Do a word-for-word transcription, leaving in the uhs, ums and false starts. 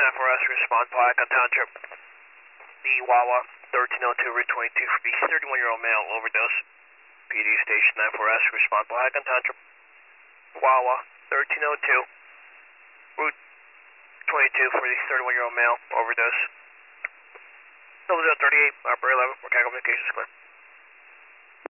nine four S, respond to Icon Township. The Wawa, thirteen oh two, Route twenty-two for the thirty-one-year-old male overdose. P D Station nine four S, respond to Icon Township. Wawa, thirteen oh two, Route twenty-two for the thirty-one-year-old male overdose. double zero thirty-eight, operator eleven, Mercado Communications Clear.